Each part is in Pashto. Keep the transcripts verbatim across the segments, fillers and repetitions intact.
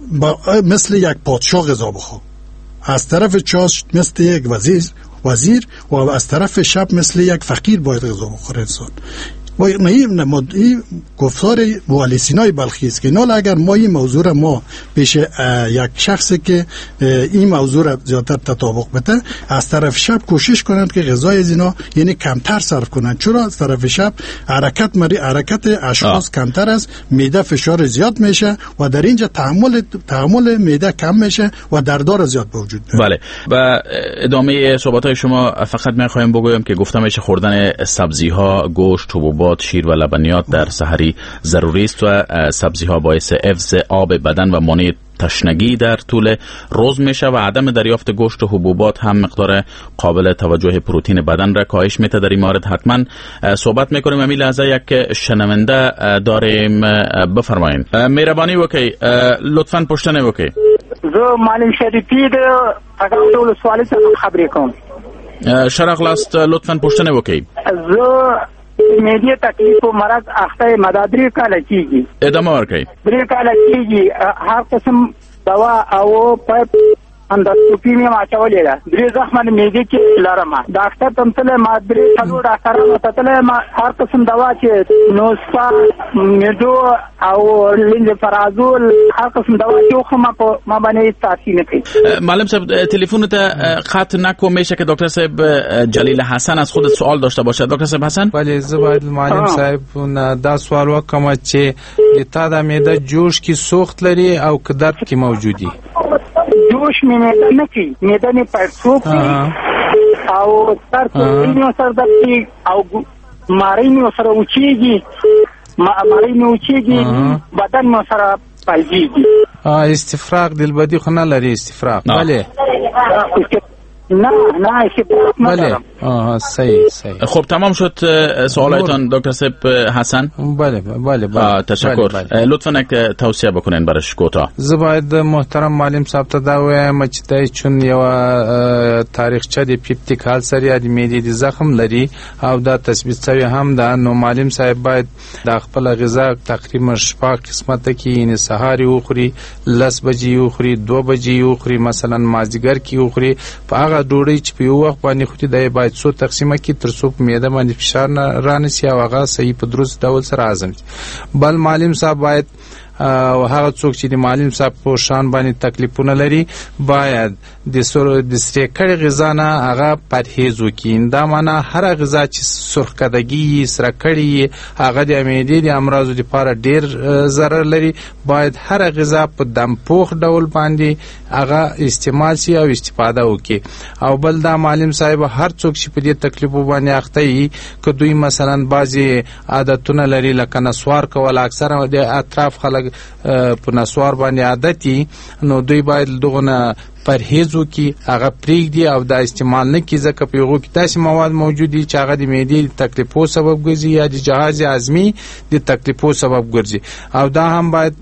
مثل یک پادشاه غذا بخور، از طرف چاش مثل یک وزیر وزیر و از طرف شب مثل یک فقیر باید غذا بخوره انسان. و این گفتار ابوعلی سینای بلخی است که نال اگر ما این موضوع را ما پیش یک شخصی که این موضوع را زیادتر تطابق بده، از طرف شب کوشش کنند که غذای از اینا یعنی کمتر صرف کنند، چرا از طرف شب حرکت مری حرکت اشخاص آه. کمتر است، معده فشار زیاد میشه و در اینجا تحمل تحمل معده کم میشه و دردار زیاد به وجود میاد. بله. و ادامه صحبت‌های شما فقط می‌خوایم بگویم که گفتم میشه خوردن سبزی‌ها، گوشت، حبوبات، شیر و لبنیات در سحری ضروری است و سبزی ها باعث حفظ آب بدن و مانع تشنگی در طول روز میشه و عدم دریافت گوشت و حبوبات هم مقدار قابل توجه پروتئین بدن را کاهش میده. در این مورد حتما صحبت میکنیم. امی لحظه یک شنونده داریم، بفرمایید. مهربانی وکي لطفاً پوښتنه وکي. زه معلم شریفی د هغه ټول سوال څخه خبرې کوم. شرخلاست لطفاً پوښتنه وکي. زه میدی تکلیف و مرض اخته مدادری کاله کیږي. ادامه ورکړئ. درې کاله کیږي، هر قسم دوا او پایپ اندوسکوپی می واچولې ده. درې زخمه میدی کې لرم. ډاکټر تم تل ما درې څلور ډاکټرانو ته تل ما هر قسم دوا چې نوسپا میدو او لینزپرازول هر قسم دوا چې خو ما په ما باندې تاثیر نه کوي. معلم صاحب تلفن ته خط نکو میشه که دکتر صاحب جلیل حسن از خود سوال داشته باشه. دکتر صاحب حسن. بله زباید معلم صاحب دا سوال وکم چې تا د معده جوش کی سوخت لري او کدرد کی موجودی؟ جوش می میده نکی، میده نی پرسوک او سر سرینو سر دکی او مارینو سر اوچیگی مارینو اوچیگی بدن مو سر پایجیگی. استفراغ دلبدی خو نه لري استفراغ؟ بله نه نه استفراغ ندارم. آها صحیح صحیح. خب تمام شد سوالایتان دکتر صاحب حسن. بله بله بله تشکر. لطفا یک توصیه بکنین برش کوتاه. زباید محترم معلم صاحب ته دا وایم چې دای چون یو تاریخچه د پیپټیک هالسر د میدې د زخم لري او دا تثبیت شوی هم ده، نو معلم صاحب باید د خپل غذا تقریبا شپږ قسمته کې یعنی سهار وخوري، لس بجې وخوري، دو بجې وخوري، مثلا مازیګر کې وخوري. په هغه ډوډۍ چې په یو وخت باندې خوري دا باید څو تقسیمه کې تر څو په معده باندې فشار نه رانسي او هغه صحیح په درست ډول سره هضم شي. بل معلم صاحب باید او هغه څوک چې د معلم صاحب په شان باندې تکلیفونه لري باید د سر د سری کړي غذا نه هغه پرهیز وکړي. دا معنا هر غذا چې سرخ کدګي سره کړي هغه د معدې د امراضو لپاره ډیر ضرر لري. باید هر غذا په دم پوخ ډول باندې هغه استعمال شي او استفاده وکړي. او بل دا معلم صاحب هر څوک چې په دې تکلیفو باندې اخته وي که دوی مثلا بعضي عادتونه لري لکه نسوار کول، اکثره د اطراف خلک په نسوار باندې عادتي، نو دوی باید دغه پرهیز وکړي، هغه پرېږدي او دا استعمال نه کړي، ځکه په هغو کې داسې مواد موجود دي چې هغه د معدې د تکلیفو سبب ګرځي یا د جهاز هضمي د تکلیفو سبب ګرځي. او دا هم باید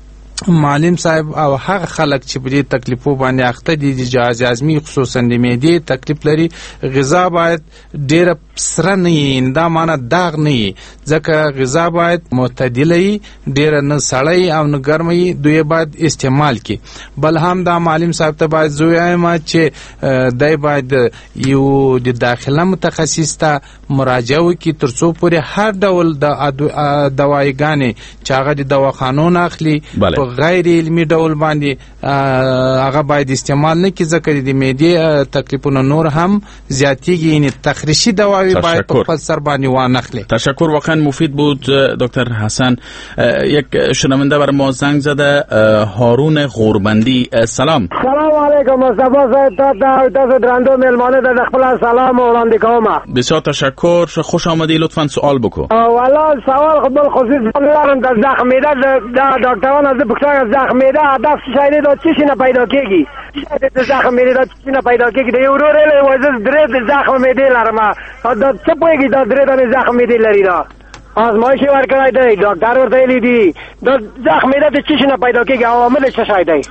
معلم صاحب او هغه خلک چې په دې تکلیفو باندې اخته دي د جهاز هضمي خصوصا د معدې تکلیف لري، غذا باید ډیره سره نه وي، دا معنا داغ نه وي، ځکه غذا باید معتدله وي، ډیره نه سړی او نه ګرمه وي، دوی باید استعمال کړي. بل هم دا معلم صاحب ته باید زه وایم چې دی باید یو د داخله متخصص ته مراجعه وکړي تر څو پورې هر ډول د دوایګانې چې هغه د دواخانو نه اخلي په غیر علمي ډول باندې هغه باید استعمال نه کړي، ځکه د معدې تکلیفونه نور هم زیاتیږي. یعنی تخریشی دواوی باید په خپل سر باندې وانخلي. تشکر، واقعا مفید بود دکتر حسن. یک شنونده بر ما زنگ زده، هارون غوربندی. سلام. سلام علیکم مصطفی صاحب، تا تاسو درندو مهمانه د خپل سلام وړاندې کوم. بسیار تشکر، خوش آمدی. لطفا سوال بکو. والا سوال خپل خصوص دارم د زخم معده د ډاکټرانو از پښتنه زخم معده هدف شایده د چی شي نه پیدا کیږي؟ د زخم معده د چی نه پیدا کیږي؟ د یو ورور له وځ درې د زخم معده لرم او د څه پوهیږي د درې د زخم معده لري دا آزمایش ورکړای دی ډاکټر ورته ویلي دي د زخم معده د چی شي نه پیدا کیږي او عامل څه شای دی؟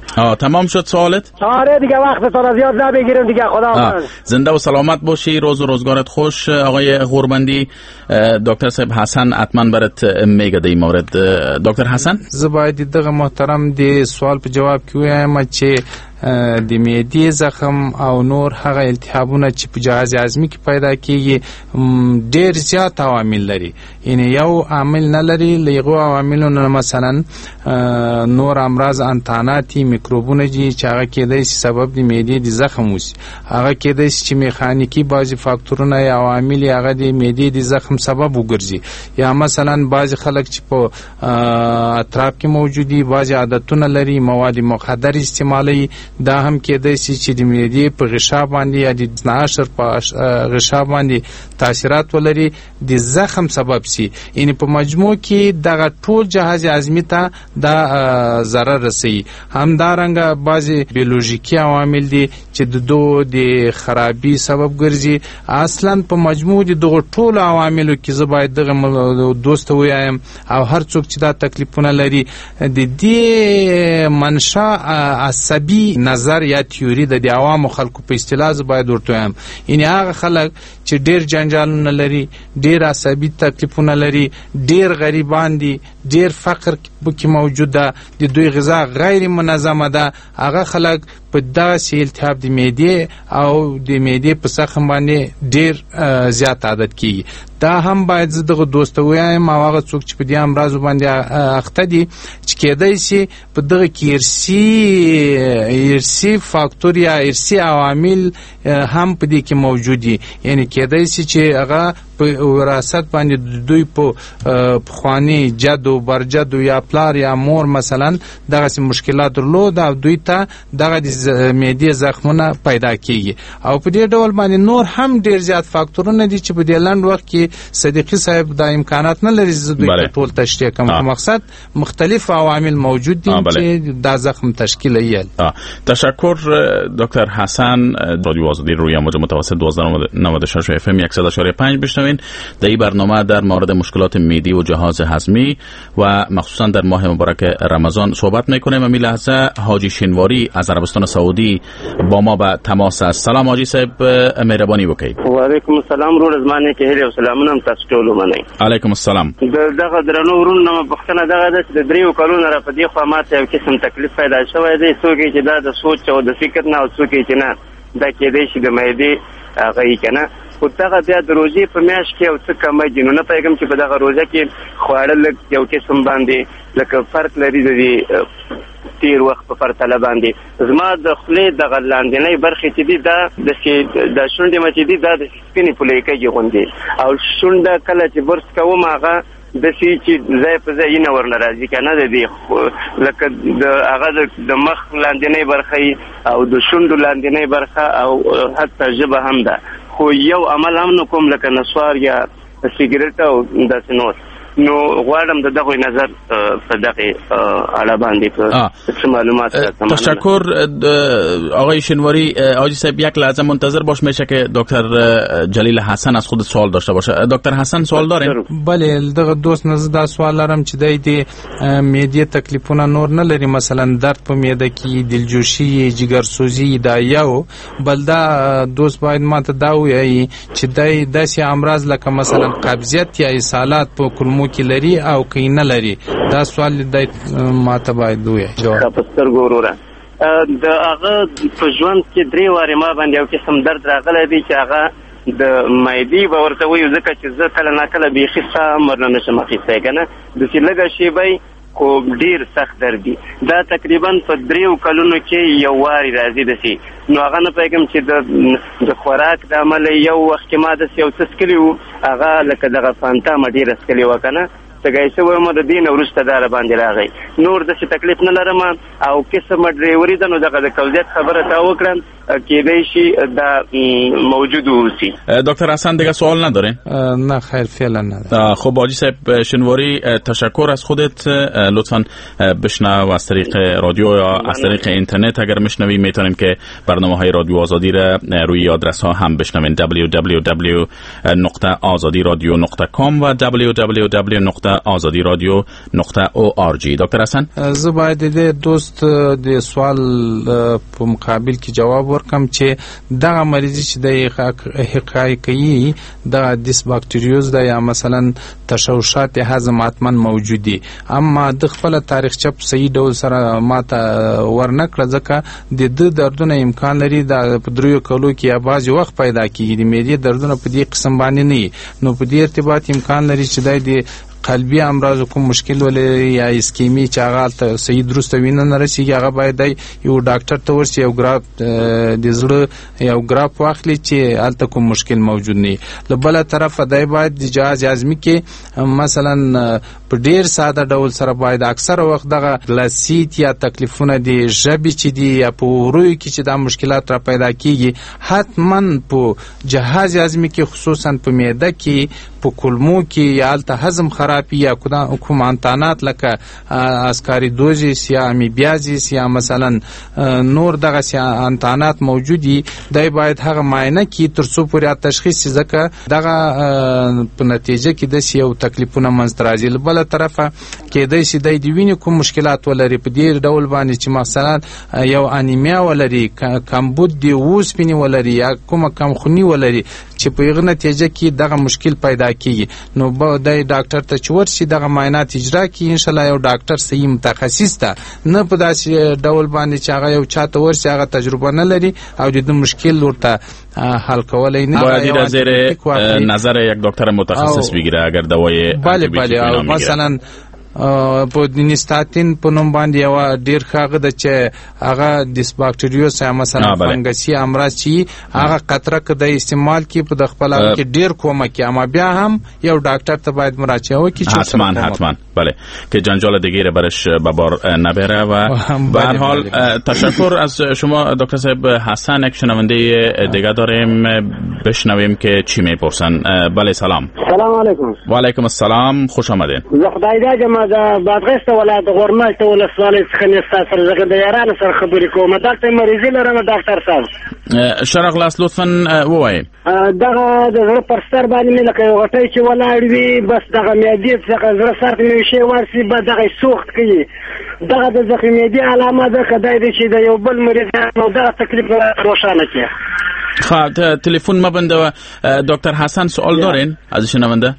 آه تمام شد سوالت؟ آره دیگه وقتتون زیاد نبگیریم دیگه. خدا زنده و سلامت باشی، روز و روزگارت خوش آقای غوربندی. دکتر صاحب حسن حتما برات میگه در این مورد. دکتر حسن زه باید دغه محترم دی سوال په جواب کې وایم چې د معدې زخم او نور هغه التهابونه چې په جهاز هضمي کې پیدا کیږي ډېر زیات عوامل لري، یعنی یو عامل نه لري. له هغو عواملو نه مثلا نور امراض انتاناتي میکروبونه دي چې هغه کېدای شي سبب د معدې د زخم وشي، هغه کېدای شي چې میخانیکي بعضې فاکتورونه یا عوامل هغه د معدې د زخم سبب وګرځي، یا مثلا بعضې خلک چې په اطراف کې موجودي بعضې عادتونه لري مواد مخدر استعمالوي، دا هم کېدای شي چې د معدې په غشا باندې یا د ناشر په غشا باندې تاثیرات ولري د زخم سبب شي. یعنی په مجموع کې دغه ټول جهاز هضمي ته دا ضرر رسوي. همدارنګه بعضې بیولوژیکي عوامل دي چې د دوی د خرابي سبب ګرځي. اصلا په مجموع د دغو ټولو عواملو کې زه باید دغه دوست ووایم او هر څوک چې دا تکلیفونه لري د دې منشا عصبي نظر یا تیوري د عوامو خلکو په اصطلاح زه باید ورته وایم، یعنی هغه خلک چې ډېر جنجالونه لري، ډېر عصبي تکلیفونه لري، ډېر غریبان دي، ډېر فقر پکې موجود ده، د دوی غذا غیر منظمه ده، هغه خلک په داسې التهاب د معدې او د معدې په زخم باندې ډېر زیات عادت کیږي. دا هم باید زه دغه دوست ووایم او هغه څوک چې په دې امراضو باندې اخته دي چې کېدای شي په دغه کې ارثي ارثي فاکتور یا ارثي عوامل هم په دې کې موجود دي، یعنی کېدای شي چې هغه په وراثت باندې دوی په پخواني جد و برجد یا پلار یا مور مثلا دغسې مشکلات درلود او دوی ته دغه د معدې زخمونه پیدا کیږي. او په دې ډول باندې نور هم ډېر زیات فاکتورونه دي چې په دې لنډ وخت کې صدیقي صاحب دا امکانات نه لري زه دوی ټول تشریح کوم. مقصد مختلف عوامل موجود دي چې دا زخم تشکیل یې. تشکر دکتر حسن. رادیو آزادی روی امواج متوسط دوازده نود و شش اف ام صد و پنج بشنوین. در این برنامه در مورد مشکلات معدی و جهاز هضمی و مخصوصا در ماه مبارک رمضان صحبت میکنیم. امی لحظه حاجی شینواری از عربستان سعودی با ما به تماس است. سلام حاجی صاحب، مهربانی وکړئ. وعلیکم السلام. رو رضوانه کې هلي او سلامونه تاسو ټول ومنئ. علیکم السلام. دغه درنو ورونو نه پښتنه دغه د دریو کلونو را په دې خوا ماته یو قسم تکلیف پیدا شوی دی، څوک چې دا د سوچ او د فکر نه او څوک چې نه دا کېدای شي د معدې هغه یې کنه خو دغه بیا د روزې په میاشت کې یو څه کمه دي، نو نه پوهېږم چې په دغه روزه کې خواړه لږ یو قسم باندې لکه فرق لري د دې تیر وخت په پرتله باندې. زما د خولې دغه لاندنۍ برخې چې دي دا د شونډې مې چې دي دا د سپینې پولیکۍ غوندې او شونډه کله چې برس کوم هغه داسې چې ځای په ځای نه ورنه راځي که نه د دې لکه د هغه د مخ لاندنۍ برخه او د شونډو لاندنۍ برخه او حتی ژبه هم ده، خو یو عمل هم نه کوم لکه نسوار یا سیګریټ او داسې نور. نو غواړم د دغه نظر په دغه اړه باندې څه معلومات راکړم. تشکر آقای شینواری. حاجی صاحب یک لحظه منتظر باش، میشه که دکتر جلیل حسن از خود سوال داشته باشه. دکتر حسن سوال دارین؟ بله دغه دوست نزد دا سوال لرم چې دای دی معدې تکلیفونه نور نه لري، مثلا درد په معده کې، دلجوشي، جګرسوزي، دا یو بل دا دوست باید ماته دا وایي چې دای داسې امراض لکه مثلا قبضیت یا اسهالات په کلمو کې لري او کې نه لري. دا سوال د ماته باید وایي. جواب پستر ګوروره د هغه په ژوند کې درې واره ما باندې یو قسم درد راغلی دی چې هغه د معدې به ورته وایو، ځکه چې زه کله ناکله بیخي ساه مرنه نشم اخیستی که نه داسې لږه شیبه خو ډېر سخت درد دی. دا تقریبا په دریو کلونو کې یو وارې راځي داسې. نو هغه نه پوهېږم چې د خوراک د امله یو وخت کې ما داسې یو څه څکلي وو، هغه لکه دغه فانتا مه ډېره څکلې وه که نه سګی شوی یم، د دې نه وروسته دا راباندې راغی. نور داسې تکلیف نه لرم او قسمه ډریوري ده. نو دغه د قبضیت خبره تا وکړم کېدای شي دا موجود اوسي. دکتر حسن دیگه سوال ندارین؟ نه خیر فعلا ندارم. خب حاجی صاحب شنواری تشکر از خودت. لطفاً بشنو از طریق رادیو یا از طریق اینترنت اگر میشنوی میتونیم که برنامه های رادیو آزادی را روی آدرس ها هم بشنوین دبلیو دبلیو دبلیو نقطه آزادی رادیو نقطه کام و دبلیو دبلیو دبلیو نقطه آزادی رادیو نقطه او آر جی. دکتر حسن زه باید د دوست د سوال په مقابل کې جواب ورکم چې دغه مریض چې د حقایقي د دیس باکتریوز د یا مثلا تشوشات هضم حتما موجود دي، اما د خپل تاریخچه په صحیح ډول سره ماته ورنکړه ځکه د د دردونه امکان لري د په دریو کلو کې یا بعضې وخت پیدا کېږي. د معدې دردونه په دې قسم باندې نه نو په دې ارتباط امکان لري چې د قلبي امراض کوم مشکل ولري یا اسکیمی چې هغه ته صحیح درسته وینه نه رسیږي، هغه باید یو ډاکټر ته ورسي یو ګراف د زړه یو ګراف واخلي چې هلته کوم مشکل موجود نه. له بله طرفه دی باید د جهاز هضمي کې مثلا په ډیر ساده ډول سره باید اکثره وخت دغه گلاسیت یا تکلیفونه د ژبې چې دي یا په ورویو کې چې دا مشکلات را پیدا کیږي حتما په جهاز هضمي کې خصوصا په معده کې په کولمو کې یا هلته هضم خرابي یا کوم انتانات لکه اسکاریدوزیس یا امیبیازیس یا مثلا نور دغه انتانات موجود دي، دی باید هغه معاینه کې تر څو پورې تشخیص شي ځکه دغه په نتیجه کې داسې یو تکلیفونه منځته راځي. له بله طرفه کېدای شي دی د وینې کوم مشکلات ولري په دې ډول باندې چې مثلا یو انیمیا ولري، کمبود د اوسپنې ولري یا کومه کمخوني ولري چې په هغه نتیجه کې دغه مشکل پیدا کیږي. نو به د ډاکټر ته چې ورشي دغه معاینات اجرا کړي ان شاء الله یو ډاکټر صحیح متخصص ته نه په داسې ډول باندې چې هغه یو چاته ورشي هغه تجربه نه لري او د مشکل ورته حل کولای نه باید در زیر نظر یک دکتر متخصص بگیره اگر دوای بله بله مثلا په دینستاتین په نوم باندې یو ډیر ښه ده چې هغه دیس باکتریوس یا مثلا فنګسي امراض چې هغه قطره کده استعمال کی په د خپل کې ډیر کومه کی، اما بیا هم یو ډاکټر ته باید مراجعه وکړي چې حتما حتما بله که جنجال دیگه را برش به بار نبره. و به هر حال تشکر از شما دکتر صاحب. حسن یک شنونده دیگه داریم بشنویم که چی میپرسن. بله سلام. سلام علیکم. و علیکم السلام، خوش آمدین. ما د بادغیس ولایت غورمال ته ولسوالۍ څخه نستا سره زه د یارانو سره خبرې کوم. دلته مریضي لرم ډاکټر صاحب. شرق لاس لطفا ووایئ. دغه د زړه پر سر باندې مې لکه یو غټۍ چې ولاړ وي بس دغه معدې څخه زړه سر ته مې شی ورسي به دغه سوخت کوي. دغه د زخمي معدې علامه ده که دی دی چې د یو بل مریض نو دغه تکلیف روښانه کړي. خب تلفن مبنده. دکتر حسن سوال دارین از شنونده؟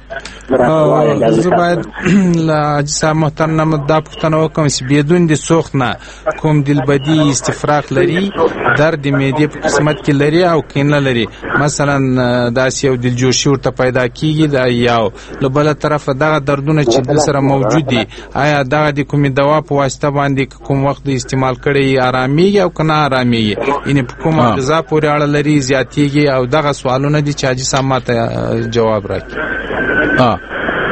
زه باید له حاجي صاحب محترم دا پوښتنه وکړم چې بدون د سوخت نه کوم دلبدي استفراغ لري، درد معدې په قسمت کې لري او که نه لري، مثلا داسې یو دلجوشي ورته پیدا کېږي دا یو. له بله طرفه دغه دردونه چې د سره موجود دي آیا دغه د کومې دوا په واسطه باندې کوم وخت د استعمال کړی آرامېږي او که نه آرامېږي، یعنې په کومه غذا پورې اړه لري زیاتېږي؟ او دغه سوالونه دي چې حاجي صاحب ماته جواب راکړي. آه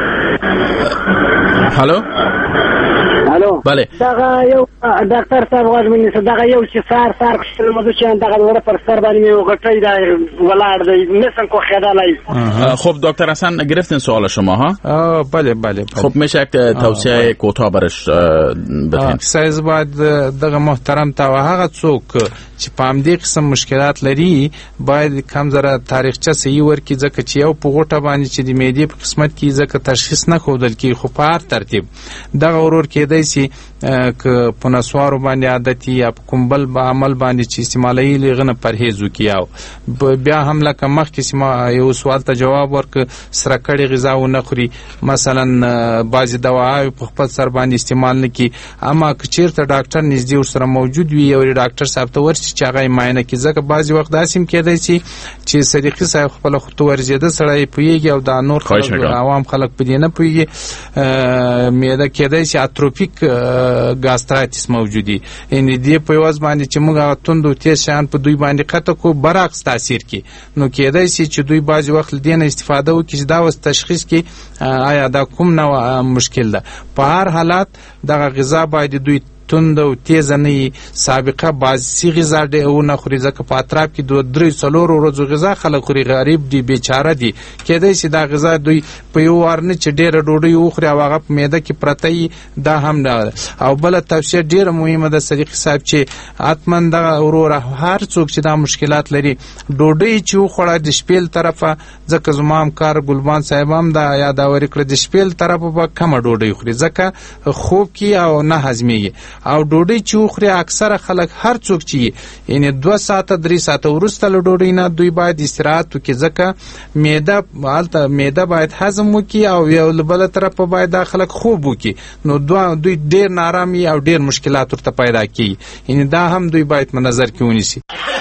هلو هلو بله دغه یو ډاکټر صاحب غوږ مې نیسه دغه یو چې سار سار کښتل مزو چې دغه وړه پر سر باندې مې وغټۍ دا ولاړ دی مثل کوخیدلی. خب دکتر حسن گرفتین سوال شما ها؟ بله بله. خب میشه یک توصیه کوتاه برش بدین؟ سایز باید دغه محترم تا هغه څوک چې په همدې قسم مشکلات لري باید کم ذره تاریخچه صحیح ورکړي ځکه چې یو په غوټه باندې چې د معدې په قسمت کې ځکه تشخیص نه ښودل کېږي خو په هر ترتیب دغه ورور کېدی شي که په نسوارو باندې عادت یا په کوم بل به عمل باندې چې استعمالوي له هغه نه پرهیز وکړي. او بیا هم لکه مخکې چې ما یو سوال ته جواب ورکړ سره کړې غذا ونه خوري، مثلا بعضې دواهاوې په خپل سر باندې استعمال نه کړي، اما که چېرته ډاکټر نږدې ورسره موجود وي یو ډاکټر صاحب ته ورشي چې هغه یې معاینه کړي ځکه بعضې وخت داسې هم کېدی شي چې صدیقي صاحب خپله خو ته ورزېده سړی پوهېږي او دا نور خلک عوام خلک په دې نه پوهېږي. معده کېدی شي اتروفیک ګاسترایتس موجودي، یعنې دې په عوض باندې چې موږ هغه توند او تیز شیان په دوی باندې قطع کړو برعکس تاثیر کړي، نو کېدی شي چې دوی بعضې وخت له دې نه استفاده وکړي چې دا اوس تشخیص کړي آیا دا کوم نوع مشکل ده. په هر حالت دغه غذا باید دوی تند او تیز نه سابقه باسي غذا ډېر ونه خوري، ځکه په اطراف کې دوه درې څلور ورځو غذا خلک خوري، غریب دي بیچاره دي، کېدای شي دا غذا دوی په یو وار نه چې ډېره ډوډۍ وخوري او هغه په معده کې پرته وي، دا هم نه. او بله توصیه ډېره مهمه ده صدیق صاحب چې حتما دغه وروره هر څوک چې دا مشکلات لري ډوډۍ چې وخوړه د شپې له طرفه، ځکه زما همکار ګلبان صاحب هم دا یادوري کړه د شپې له طرفه به کمه ډوډۍ خوري، ځکه خوب کې او نه هضمېږي. او ډوډۍ چې وخوري اکثره خلک هر څوک چې یعنې دوه ساعته درې ساعته وروسته له ډوډۍ نه دوی باید استراحت وکړي، ځکه معده هلته معده باید هضم وکړي او یو له بله طرفه باید دا خلک خوب وکړي، نو دوی ډېر نارام وي او ډېر مشکلات ورته پیدا کېږي، یعنې دا هم دوی باید په نظر کې ونیسي.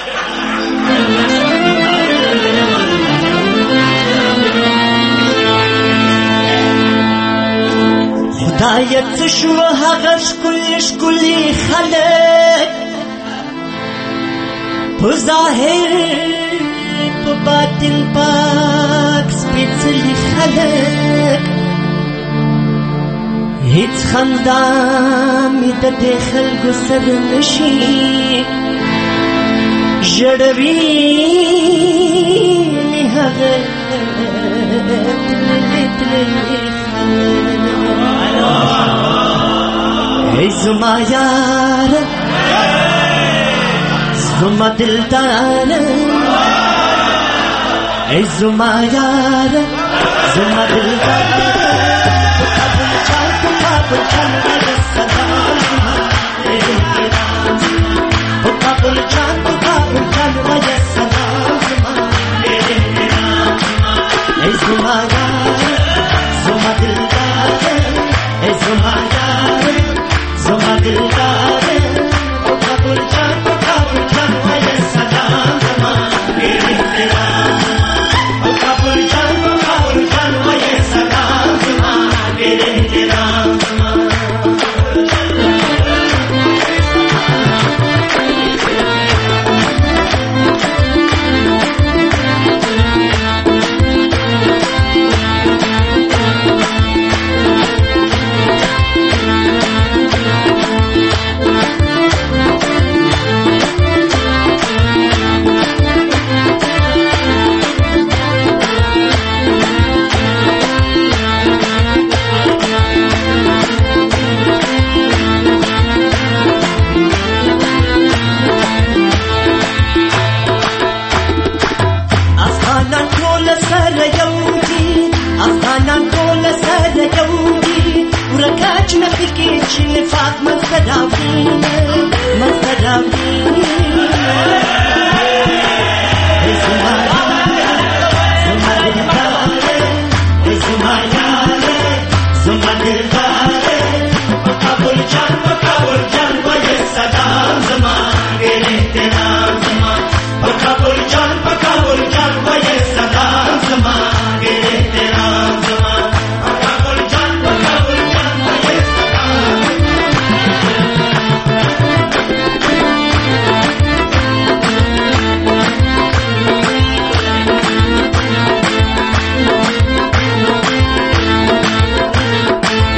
خدایه څه شو هغه ښکلي ښکلي خلک په ظاهر په باطن پاک سپېڅلي خلک، هېڅ خندا مې د دې خلکو سره نشي ژړوي مې هغه تللي تللي خلک. ای زما یاره زما دلداره، ای زما یاره زما دلداره، کابل جان تو کابل جان وای سلام او کابل جان تو کابل جان وای سلام ای زما یاره زما دلداره، ای زما یاره زما دلداره، او کابل جان تو کابل جان وای سلام زما احترام، او کابل جان تو کابل جان وای سلام زما احترام.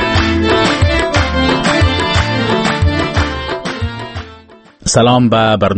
سلام به برنامه